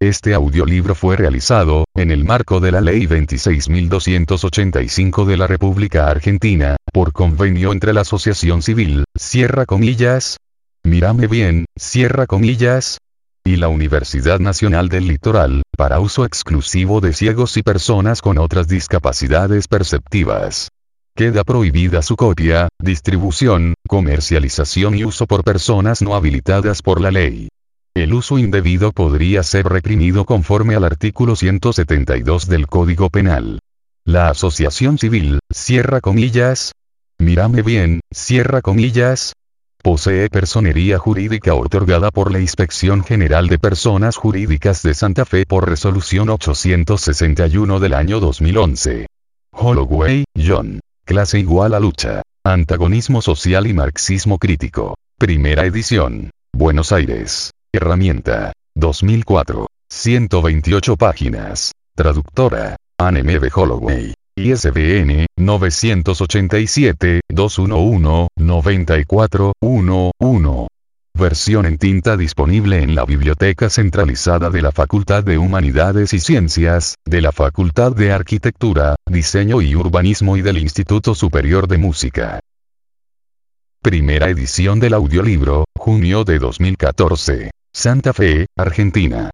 Este audiolibro fue realizado, en el marco de la Ley 26.285 de la República Argentina, por convenio entre la Asociación Civil, cierra comillas, Mírame Bien, cierra comillas, y la Universidad Nacional del Litoral, para uso exclusivo de ciegos y personas con otras discapacidades perceptivas. Queda prohibida su copia, distribución, comercialización y uso por personas no habilitadas por la ley. El uso indebido podría ser reprimido conforme al artículo 172 del Código Penal. La Asociación Civil, cierra comillas, Mírame Bien, cierra comillas, posee personería jurídica otorgada por la Inspección General de Personas Jurídicas de Santa Fe por resolución 861 del año 2011. Holloway, John. Clase igual a lucha. Antagonismo social y marxismo crítico. Primera edición. Buenos Aires. Herramienta. 2004. 128 páginas. Traductora. Anne M. B. Holloway. ISBN, 987-211-9411. Versión en tinta disponible en la Biblioteca Centralizada de la Facultad de Humanidades y Ciencias, de la Facultad de Arquitectura, Diseño y Urbanismo y del Instituto Superior de Música. Primera edición del audiolibro, junio de 2014. Santa Fe, Argentina.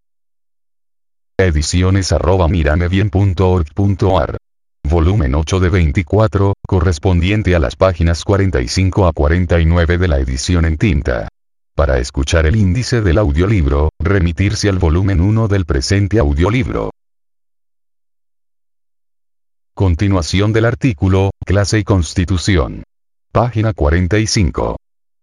Ediciones@miramebien.org.ar. Volumen 8 de 24, correspondiente a las páginas 45 a 49 de la edición en tinta. Para escuchar el índice del audiolibro, remitirse al volumen 1 del presente audiolibro. Continuación del artículo, Clase y Constitución. Página 45.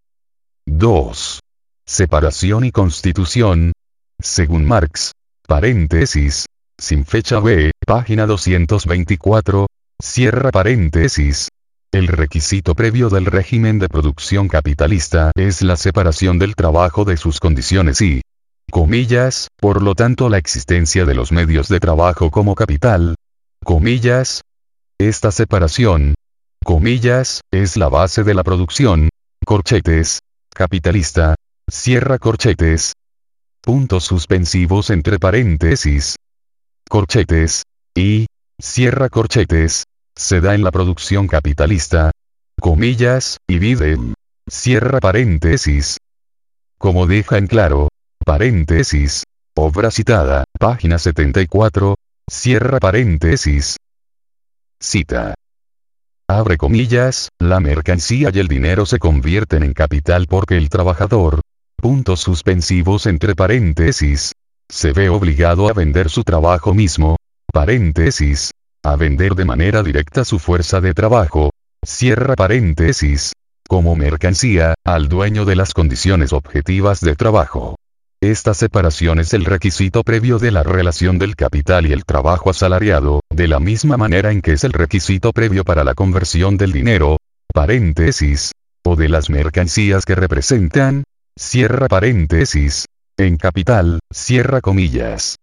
2. Separación y Constitución. Según Marx. Paréntesis. Sin fecha B, página 224, cierra paréntesis. El requisito previo del régimen de producción capitalista es la separación del trabajo de sus condiciones y, comillas, por lo tanto la existencia de los medios de trabajo como capital, comillas. Esta separación, comillas, es la base de la producción, corchetes, capitalista, cierra corchetes. Puntos suspensivos entre paréntesis. Corchetes, y, cierra corchetes, se da en la producción capitalista, comillas, y vide, cierra paréntesis. Como deja en claro, paréntesis, obra citada, página 74, cierra paréntesis. Cita. Abre comillas, la mercancía y el dinero se convierten en capital porque el trabajador, puntos suspensivos entre paréntesis, se ve obligado a vender su trabajo mismo, paréntesis, a vender de manera directa su fuerza de trabajo, cierra paréntesis, como mercancía, al dueño de las condiciones objetivas de trabajo. Esta separación es el requisito previo de la relación del capital y el trabajo asalariado, de la misma manera en que es el requisito previo para la conversión del dinero, paréntesis, o de las mercancías que representan, cierra paréntesis, en capital, cierra comillas.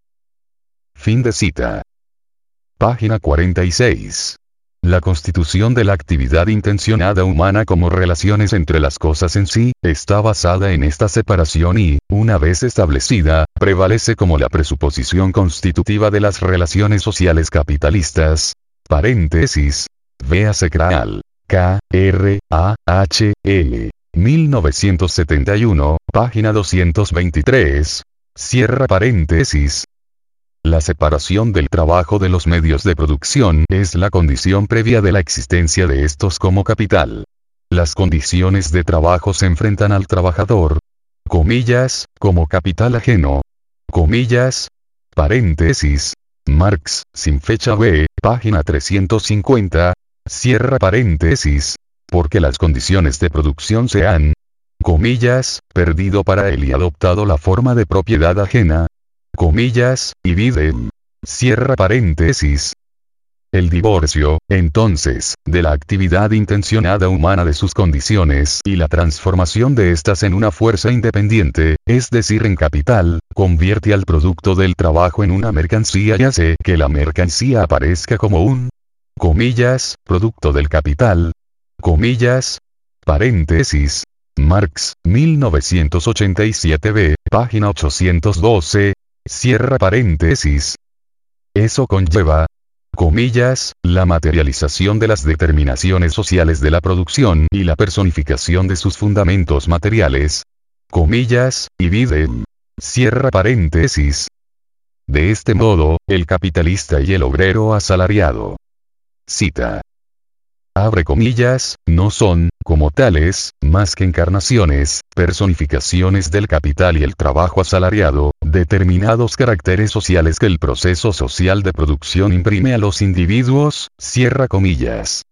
Fin de cita. Página 46. La constitución de la actividad intencionada humana como relaciones entre las cosas en sí, está basada en esta separación y, una vez establecida, prevalece como la presuposición constitutiva de las relaciones sociales capitalistas. Paréntesis. Véase Kraal. K.R.A.H.L. 1971, página 223. Cierra paréntesis. La separación del trabajo de los medios de producción es la condición previa de la existencia de estos como capital. Las condiciones de trabajo se enfrentan al trabajador, comillas, como capital ajeno, comillas, paréntesis, Marx, sin fecha B, página 350, cierra paréntesis, porque las condiciones de producción se han, comillas, perdido para él y adoptado la forma de propiedad ajena, comillas, y vide, cierra paréntesis. El divorcio, entonces, de la actividad intencionada humana de sus condiciones y la transformación de éstas en una fuerza independiente, es decir en capital, convierte al producto del trabajo en una mercancía y hace que la mercancía aparezca como un, comillas, producto del capital, comillas, paréntesis, Marx, 1987b, página 812, cierra paréntesis. Eso conlleva, comillas, la materialización de las determinaciones sociales de la producción y la personificación de sus fundamentos materiales, comillas, y idem, cierra paréntesis. De este modo, el capitalista y el obrero asalariado, cita, abre comillas, no son, como tales, más que encarnaciones, personificaciones del capital y el trabajo asalariado, determinados caracteres sociales que el proceso social de producción imprime a los individuos, cierra comillas.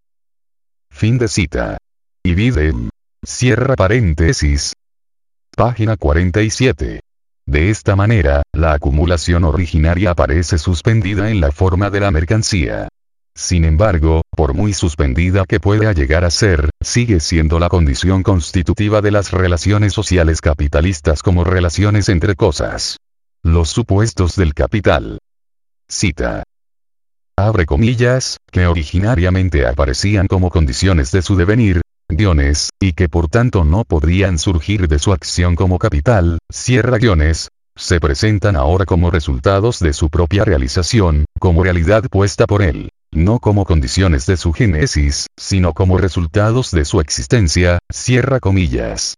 Fin de cita. Y idem, cierra paréntesis. Página 47. De esta manera, la acumulación originaria aparece suspendida en la forma de la mercancía. Sin embargo, por muy suspendida que pueda llegar a ser, sigue siendo la condición constitutiva de las relaciones sociales capitalistas como relaciones entre cosas. Los supuestos del capital. Cita. Abre comillas, que originariamente aparecían como condiciones de su devenir, guiones, y que por tanto no podrían surgir de su acción como capital, cierra guiones, se presentan ahora como resultados de su propia realización, como realidad puesta por él. No como condiciones de su génesis, sino como resultados de su existencia, cierra comillas.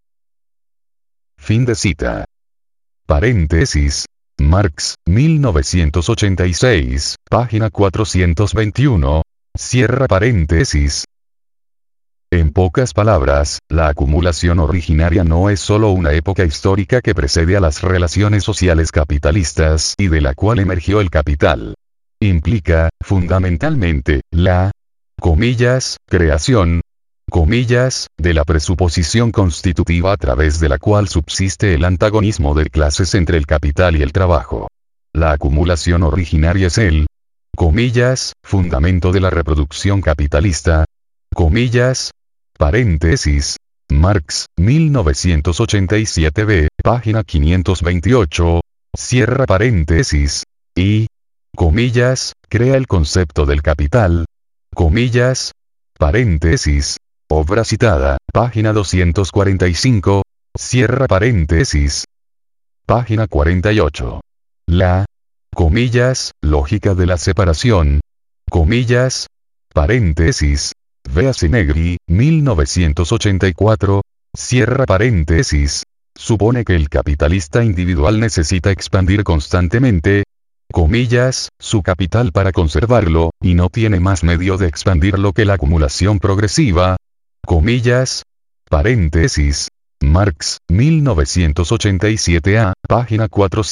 Fin de cita. Paréntesis. Marx, 1986, página 421. Cierra paréntesis. En pocas palabras, la acumulación originaria no es sólo una época histórica que precede a las relaciones sociales capitalistas y de la cual emergió el capital. Implica, fundamentalmente, la, comillas, creación, comillas, de la presuposición constitutiva a través de la cual subsiste el antagonismo de clases entre el capital y el trabajo. La acumulación originaria es el, comillas, fundamento de la reproducción capitalista, comillas, paréntesis, Marx, 1987b, página 528, cierra paréntesis, y, comillas, crea el concepto del capital, comillas, paréntesis, obra citada, página 245, cierra paréntesis, página 48. La, comillas, lógica de la separación, comillas, paréntesis, véase Negri, 1984, cierra paréntesis, supone que el capitalista individual necesita expandir constantemente, comillas, su capital para conservarlo, y no tiene más medio de expandirlo que la acumulación progresiva, comillas, paréntesis, Marx, 1987a, página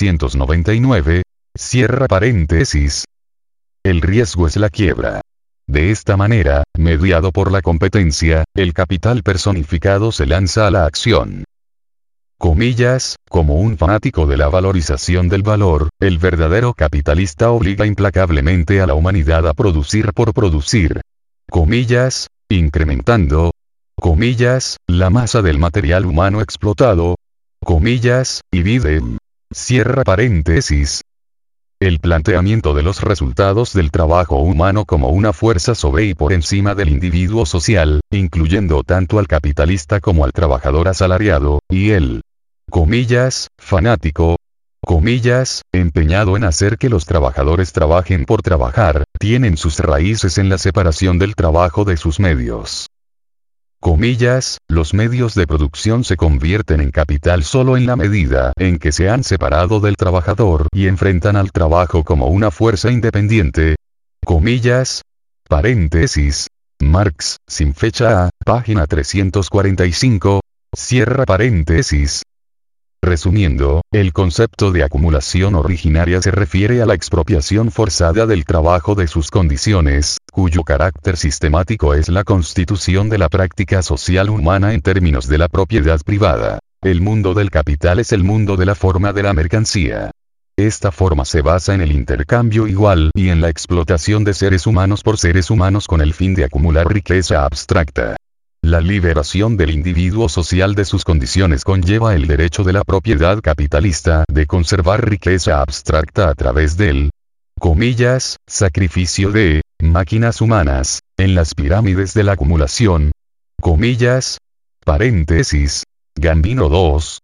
499, cierra paréntesis. El riesgo es la quiebra. De esta manera, mediado por la competencia, el capital personificado se lanza a la acción. Comillas, como un fanático de la valorización del valor, el verdadero capitalista obliga implacablemente a la humanidad a producir por producir. Comillas, incrementando, comillas, la masa del material humano explotado, comillas, y idem, cierra paréntesis. El planteamiento de los resultados del trabajo humano como una fuerza sobre y por encima del individuo social, incluyendo tanto al capitalista como al trabajador asalariado, y el, comillas, fanático, comillas, empeñado en hacer que los trabajadores trabajen por trabajar, tienen sus raíces en la separación del trabajo de sus medios. Comillas, los medios de producción se convierten en capital solo en la medida en que se han separado del trabajador y enfrentan al trabajo como una fuerza independiente. Comillas, paréntesis, Marx, sin fecha A, página 345, cierra paréntesis. Resumiendo, el concepto de acumulación originaria se refiere a la expropiación forzada del trabajo de sus condiciones, cuyo carácter sistemático es la constitución de la práctica social humana en términos de la propiedad privada. El mundo del capital es el mundo de la forma de la mercancía. Esta forma se basa en el intercambio igual y en la explotación de seres humanos por seres humanos con el fin de acumular riqueza abstracta. La liberación del individuo social de sus condiciones conlleva el derecho de la propiedad capitalista de conservar riqueza abstracta a través del, comillas, sacrificio de, máquinas humanas, en las pirámides de la acumulación, comillas, paréntesis, Gambino 2,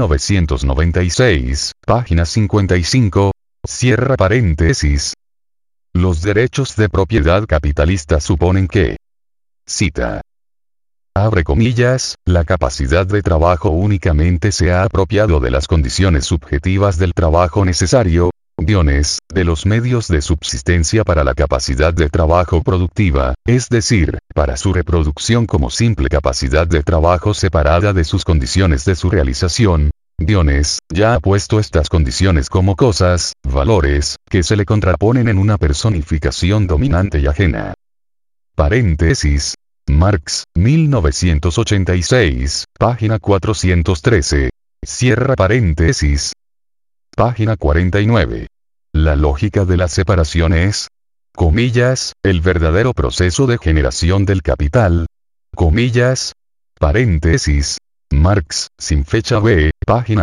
1996, página 55, cierra paréntesis. Los derechos de propiedad capitalista suponen que, cita, abre comillas, la capacidad de trabajo únicamente se ha apropiado de las condiciones subjetivas del trabajo necesario, de los medios de subsistencia para la capacidad de trabajo productiva, es decir, para su reproducción como simple capacidad de trabajo separada de sus condiciones de su realización. Ya ha puesto estas condiciones como cosas, valores, que se le contraponen en una personificación dominante y ajena. Paréntesis. Marx, 1986, página 413. Cierra paréntesis. Página 49. La lógica de la separación es, comillas, el verdadero proceso de generación del capital. Comillas. Paréntesis. Marx, sin fecha B, página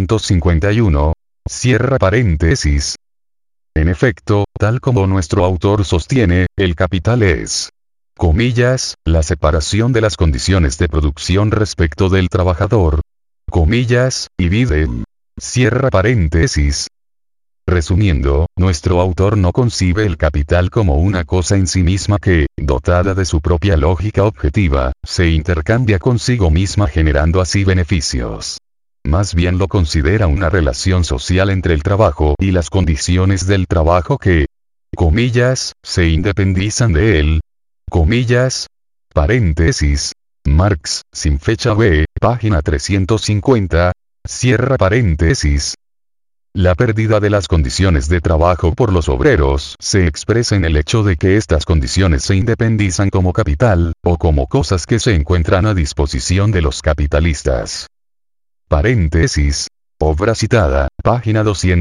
351. Cierra paréntesis. En efecto, tal como nuestro autor sostiene, el capital es, comillas, la separación de las condiciones de producción respecto del trabajador. Comillas, y idem. Cierra paréntesis. Resumiendo, nuestro autor no concibe el capital como una cosa en sí misma que, dotada de su propia lógica objetiva, se intercambia consigo misma generando así beneficios. Más bien lo considera una relación social entre el trabajo y las condiciones del trabajo que, comillas, se independizan de él. Comillas. Paréntesis. Marx, sin fecha B, página 350. Cierra paréntesis. La pérdida de las condiciones de trabajo por los obreros se expresa en el hecho de que estas condiciones se independizan como capital, o como cosas que se encuentran a disposición de los capitalistas. Paréntesis. Obra citada, página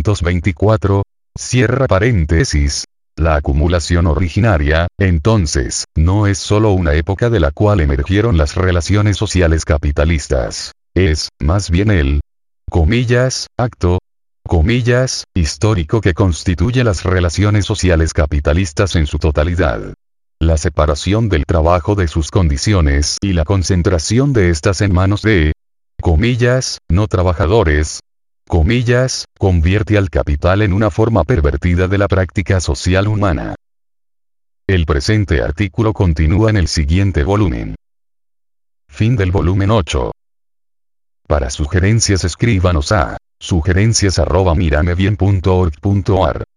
224. Cierra paréntesis. La acumulación originaria, entonces, no es sólo una época de la cual emergieron las relaciones sociales capitalistas. Es, más bien el, comillas, acto, comillas, histórico que constituye las relaciones sociales capitalistas en su totalidad. La separación del trabajo de sus condiciones y la concentración de estas en manos de, comillas, no trabajadores, comillas, convierte al capital en una forma pervertida de la práctica social humana. El presente artículo continúa en el siguiente volumen. Fin del volumen 8. Para sugerencias escríbanos a sugerencias@miramebien.org.ar